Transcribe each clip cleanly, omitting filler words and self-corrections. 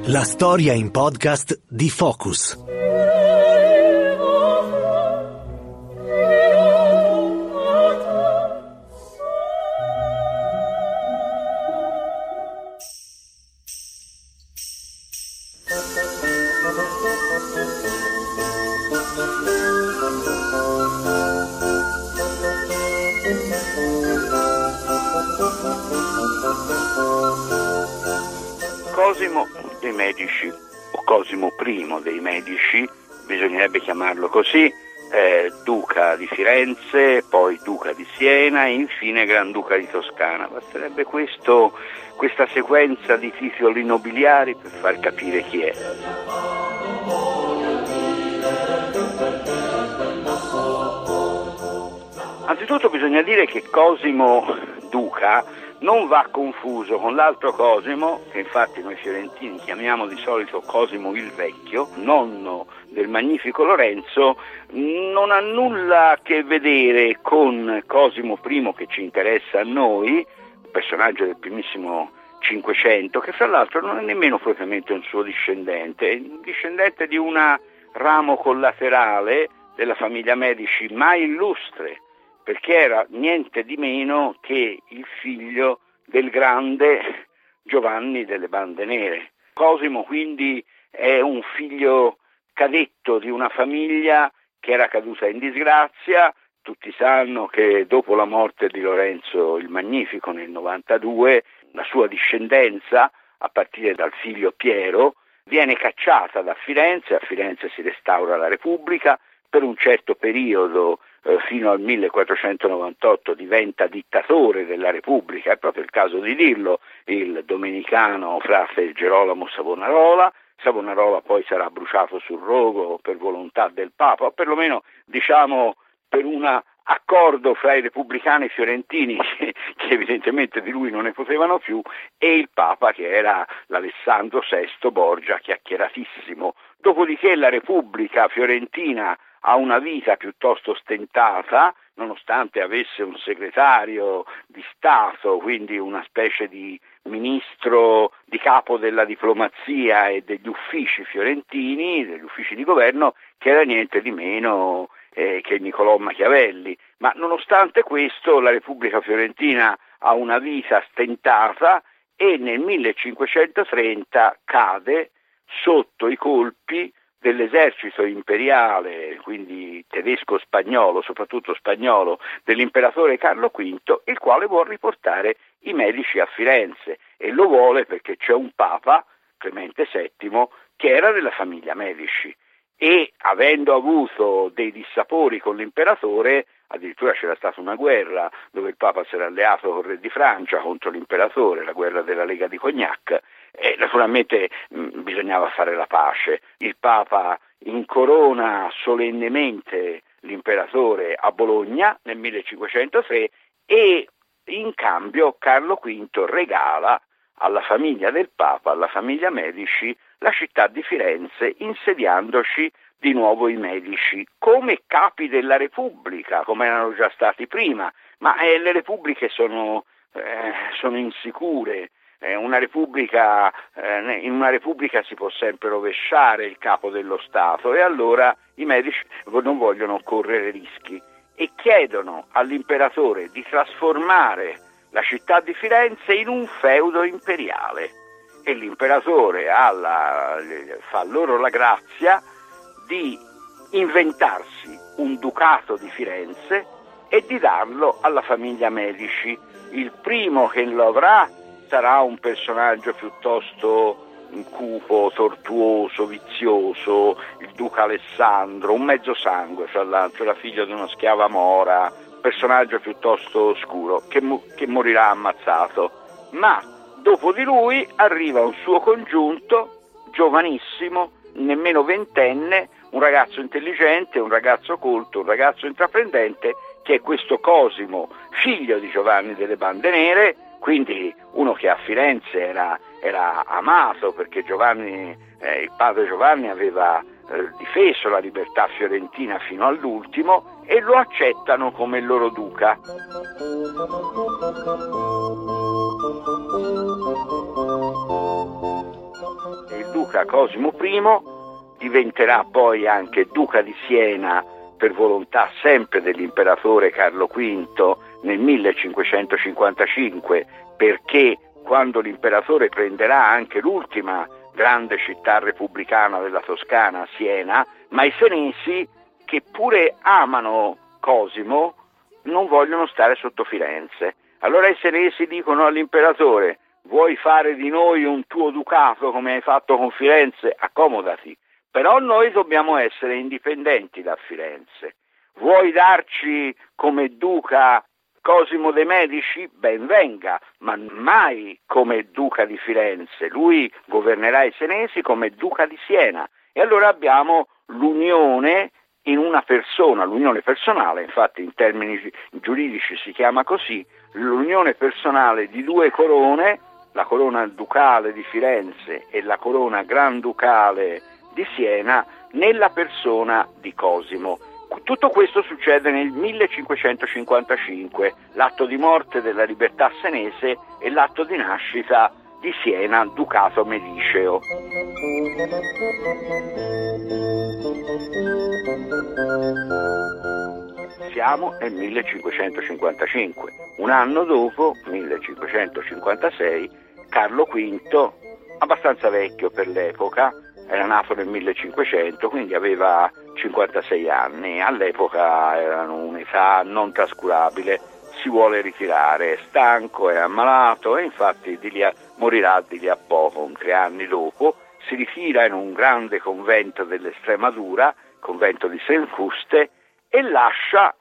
La storia in podcast di Focus. Cosimo dei Medici, o Cosimo I dei Medici, bisognerebbe chiamarlo così, duca di Firenze, poi duca di Siena e infine granduca di Toscana. Basterebbe questa sequenza di titoli nobiliari per far capire chi è. Anzitutto bisogna dire che Cosimo duca non va confuso con l'altro Cosimo, che infatti noi fiorentini chiamiamo di solito Cosimo il Vecchio, nonno del magnifico Lorenzo. Non ha nulla a che vedere con Cosimo I che ci interessa a noi, personaggio del primissimo Cinquecento, che fra l'altro non è nemmeno propriamente un suo discendente, è discendente di un ramo collaterale della famiglia Medici, ma illustre, perché era niente di meno che il figlio del grande Giovanni delle Bande Nere. Cosimo quindi è un figlio cadetto di una famiglia che era caduta in disgrazia. Tutti sanno che dopo la morte di Lorenzo il Magnifico nel 92, la sua discendenza, a partire dal figlio Piero, viene cacciata da Firenze. A Firenze si restaura la Repubblica, per un certo periodo fino al 1498 diventa dittatore della Repubblica, è proprio il caso di dirlo, il domenicano frate Gerolamo Savonarola. Savonarola poi sarà bruciato sul rogo per volontà del Papa, o perlomeno diciamo per un accordo fra i repubblicani fiorentini che evidentemente di lui non ne potevano più, e il Papa, che era l'Alessandro VI Borgia, chiacchieratissimo. Dopodiché la Repubblica fiorentina ha una vita piuttosto stentata, nonostante avesse un segretario di Stato, quindi una specie di ministro di capo della diplomazia e degli uffici fiorentini, degli uffici di governo, che era niente di meno che Niccolò Machiavelli. Ma nonostante questo la Repubblica fiorentina ha una vita stentata e nel 1530 cade sotto i colpi dell'esercito imperiale, quindi tedesco-spagnolo, soprattutto spagnolo, dell'imperatore Carlo V, il quale vuole riportare i Medici a Firenze, e lo vuole perché c'è un Papa, Clemente VII, che era della famiglia Medici, e avendo avuto dei dissapori con l'imperatore, addirittura c'era stata una guerra dove il Papa si era alleato con il re di Francia contro l'imperatore, la guerra della Lega di Cognac, e naturalmente bisognava fare la pace. Il Papa incorona solennemente l'imperatore a Bologna nel 1503 e in cambio Carlo V regala alla famiglia del Papa, alla famiglia Medici, la città di Firenze, insediandoci di nuovo i Medici come capi della Repubblica, come erano già stati prima, ma le repubbliche sono insicure. In una repubblica si può sempre rovesciare il capo dello Stato, e allora i Medici non vogliono correre rischi e chiedono all'imperatore di trasformare la città di Firenze in un feudo imperiale, e l'imperatore fa loro la grazia di inventarsi un ducato di Firenze e di darlo alla famiglia Medici. Il primo che lo avrà sarà un personaggio piuttosto cupo, tortuoso, vizioso, il duca Alessandro, un mezzo sangue fra l'altro, era figlio di uno schiava mora, personaggio piuttosto oscuro che morirà ammazzato. Ma dopo di lui arriva un suo congiunto, giovanissimo, nemmeno ventenne, un ragazzo intelligente, un ragazzo colto, un ragazzo intraprendente, che è questo Cosimo, figlio di Giovanni delle Bande Nere, quindi uno che a Firenze era amato, perché il padre Giovanni aveva difeso la libertà fiorentina fino all'ultimo, e lo accettano come il loro duca. Il duca Cosimo I, diventerà poi anche duca di Siena per volontà sempre dell'imperatore Carlo V nel 1555, perché quando l'imperatore prenderà anche l'ultima grande città repubblicana della Toscana, Siena, ma i senesi, che pure amano Cosimo, non vogliono stare sotto Firenze. Allora i senesi dicono all'imperatore: vuoi fare di noi un tuo ducato come hai fatto con Firenze? Accomodati, però noi dobbiamo essere indipendenti da Firenze. Vuoi darci come duca Cosimo de' Medici? Ben venga, ma mai come duca di Firenze. Lui governerà i senesi come duca di Siena. E allora abbiamo l'unione in una persona, l'unione personale, infatti in termini giuridici si chiama così, l'unione personale di due corone, la corona ducale di Firenze e la corona granducale di Siena, nella persona di Cosimo. Tutto questo succede nel 1555, l'atto di morte della libertà senese e l'atto di nascita di Siena, ducato mediceo. Siamo nel 1555. Un anno dopo, 1556, Carlo V, abbastanza vecchio per l'epoca, era nato nel 1500, quindi aveva 56 anni, all'epoca erano un'età non trascurabile, si vuole ritirare, è stanco, è ammalato e infatti morirà di lì a poco, 3 anni dopo, si ritira in un grande convento dell'Estremadura, convento di St. Juste, e lascia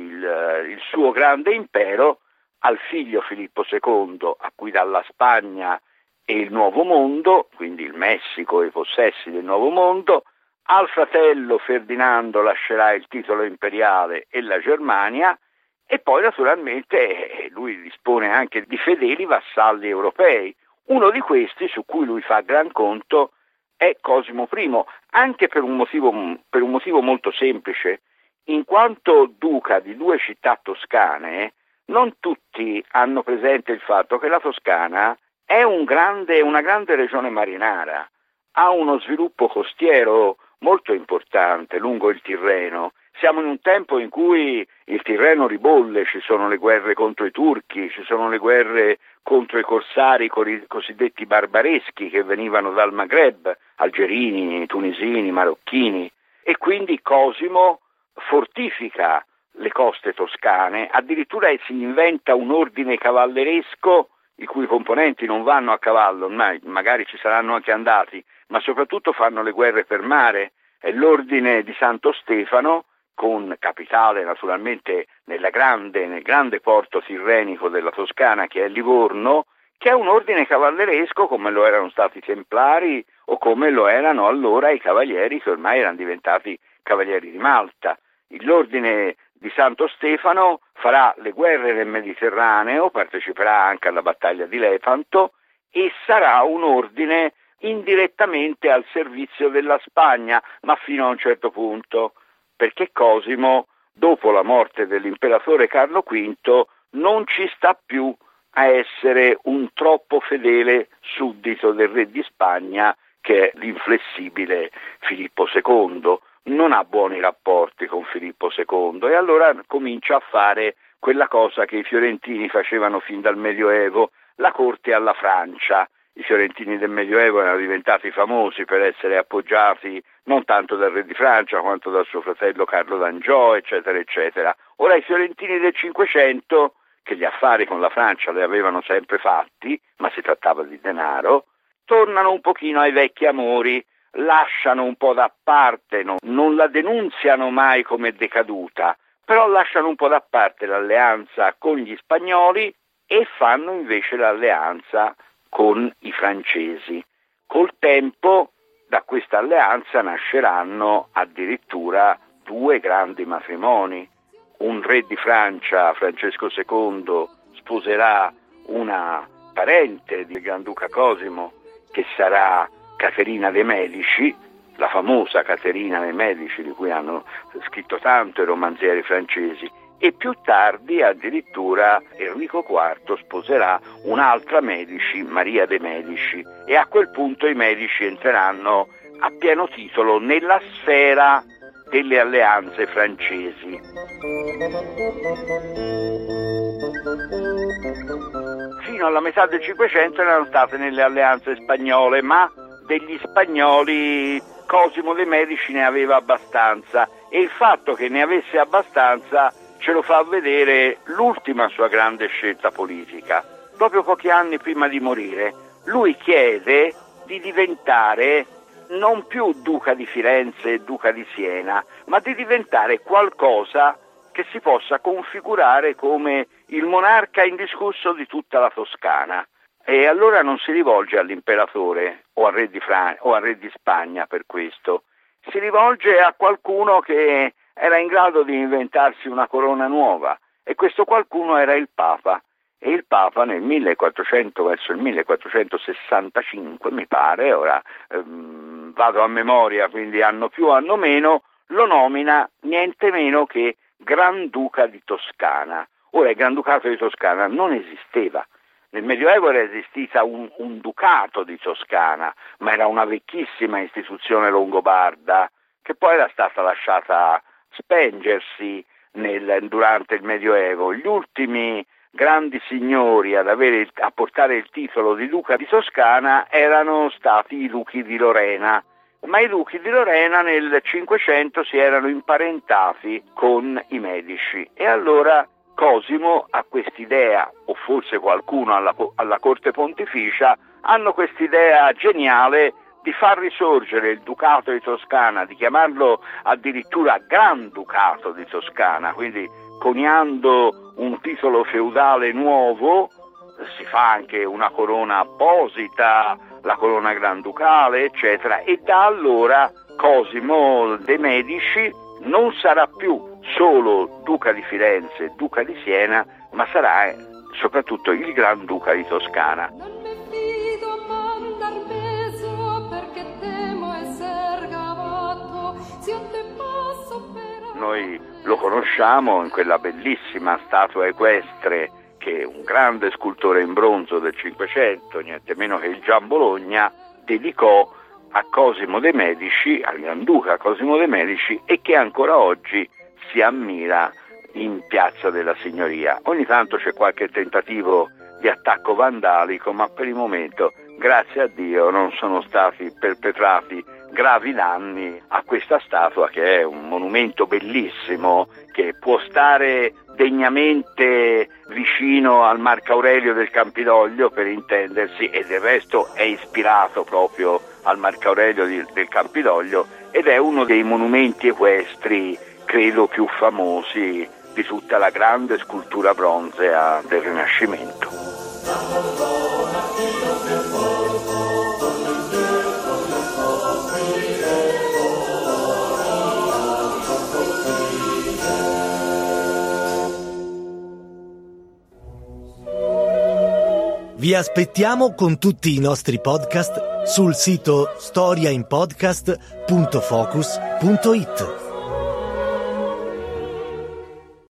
il suo grande impero al figlio Filippo II, a cui dalla Spagna e il Nuovo Mondo, quindi il Messico e i possessi del Nuovo Mondo, al fratello Ferdinando lascerà il titolo imperiale e la Germania, e poi naturalmente lui dispone anche di fedeli vassalli europei. Uno di questi, su cui lui fa gran conto, è Cosimo I, anche per un motivo molto semplice. In quanto duca di 2 città toscane, non tutti hanno presente il fatto che la Toscana è una grande regione marinara, ha uno sviluppo costiero molto importante lungo il Tirreno. Siamo in un tempo in cui il Tirreno ribolle, ci sono le guerre contro i turchi, ci sono le guerre contro i corsari cosiddetti barbareschi che venivano dal Maghreb, algerini, tunisini, marocchini, e quindi Cosimo fortifica le coste toscane, addirittura si inventa un ordine cavalleresco i cui componenti non vanno a cavallo, magari ci saranno anche andati, ma soprattutto fanno le guerre per mare. È l'ordine di Santo Stefano, con capitale naturalmente nel grande porto tirrenico della Toscana che è Livorno, che è un ordine cavalleresco come lo erano stati i Templari o come lo erano allora i cavalieri che ormai erano diventati cavalieri di Malta. L'ordine di Santo Stefano farà le guerre nel Mediterraneo, parteciperà anche alla battaglia di Lepanto e sarà un ordine indirettamente al servizio della Spagna, ma fino a un certo punto, perché Cosimo, dopo la morte dell'imperatore Carlo V, non ci sta più a essere un troppo fedele suddito del re di Spagna, che è l'inflessibile Filippo II. Non ha buoni rapporti con Filippo II e allora comincia a fare quella cosa che i fiorentini facevano fin dal Medioevo, la corte alla Francia. I fiorentini del Medioevo erano diventati famosi per essere appoggiati non tanto dal re di Francia quanto dal suo fratello Carlo d'Angiò, eccetera, eccetera. Ora i fiorentini del Cinquecento, che gli affari con la Francia li avevano sempre fatti, ma si trattava di denaro, tornano un pochino ai vecchi amori, lasciano un po' da parte, non la denunziano mai come decaduta, però lasciano un po' da parte l'alleanza con gli spagnoli e fanno invece l'alleanza con i francesi. Col tempo da questa alleanza nasceranno addirittura 2 grandi matrimoni. Un re di Francia, Francesco II, sposerà una parente del Granduca Cosimo, che sarà Caterina de' Medici, la famosa Caterina de' Medici di cui hanno scritto tanto i romanzieri francesi, e più tardi addirittura Enrico IV sposerà un'altra Medici, Maria de' Medici, e a quel punto i Medici entreranno a pieno titolo nella sfera delle alleanze francesi. Fino alla metà del Cinquecento erano state nelle alleanze spagnole, ma degli spagnoli Cosimo de' Medici ne aveva abbastanza, e il fatto che ne avesse abbastanza ce lo fa vedere l'ultima sua grande scelta politica. Proprio pochi anni prima di morire, lui chiede di diventare non più duca di Firenze e duca di Siena, ma di diventare qualcosa che si possa configurare come il monarca indiscusso di tutta la Toscana. E allora non si rivolge all'imperatore o al re di Spagna per questo, si rivolge a qualcuno che era in grado di inventarsi una corona nuova, e questo qualcuno era il Papa. E il Papa nel 1400, verso il 1465 mi pare, ora vado a memoria, quindi anno più anno meno, lo nomina niente meno che Granduca di Toscana. Ora il Granducato di Toscana non esisteva. Nel Medioevo era esistita un ducato di Toscana, ma era una vecchissima istituzione longobarda che poi era stata lasciata spengersi durante il Medioevo. Gli ultimi grandi signori a portare il titolo di duca di Toscana erano stati i duchi di Lorena, ma i duchi di Lorena nel Cinquecento si erano imparentati con i Medici, e allora Cosimo ha quest'idea, o forse qualcuno alla corte pontificia, hanno quest'idea geniale di far risorgere il Ducato di Toscana, di chiamarlo addirittura Granducato di Toscana, quindi coniando un titolo feudale nuovo. Si fa anche una corona apposita, la corona granducale, eccetera, e da allora Cosimo de' Medici non sarà più solo duca di Firenze e duca di Siena, ma sarà soprattutto il Granduca di Toscana. Non mi fido a mandar beso perché temo esser gavato, se io te posso però... Noi lo conosciamo in quella bellissima statua equestre che un grande scultore in bronzo del Cinquecento, niente meno che il Gian Bologna, dedicò a Cosimo de' Medici, al Granduca Cosimo de' Medici, e che ancora oggi si ammira in Piazza della Signoria. Ogni tanto c'è qualche tentativo di attacco vandalico, ma per il momento, grazie a Dio, non sono stati perpetrati gravi danni a questa statua, che è un monumento bellissimo che può stare degnamente vicino al Marco Aurelio del Campidoglio, per intendersi, e del resto è ispirato proprio al Marco Aurelio del Campidoglio, ed è uno dei monumenti equestri credo più famosi di tutta la grande scultura bronzea del Rinascimento. Vi aspettiamo con tutti i nostri podcast sul sito storiainpodcast.focus.it.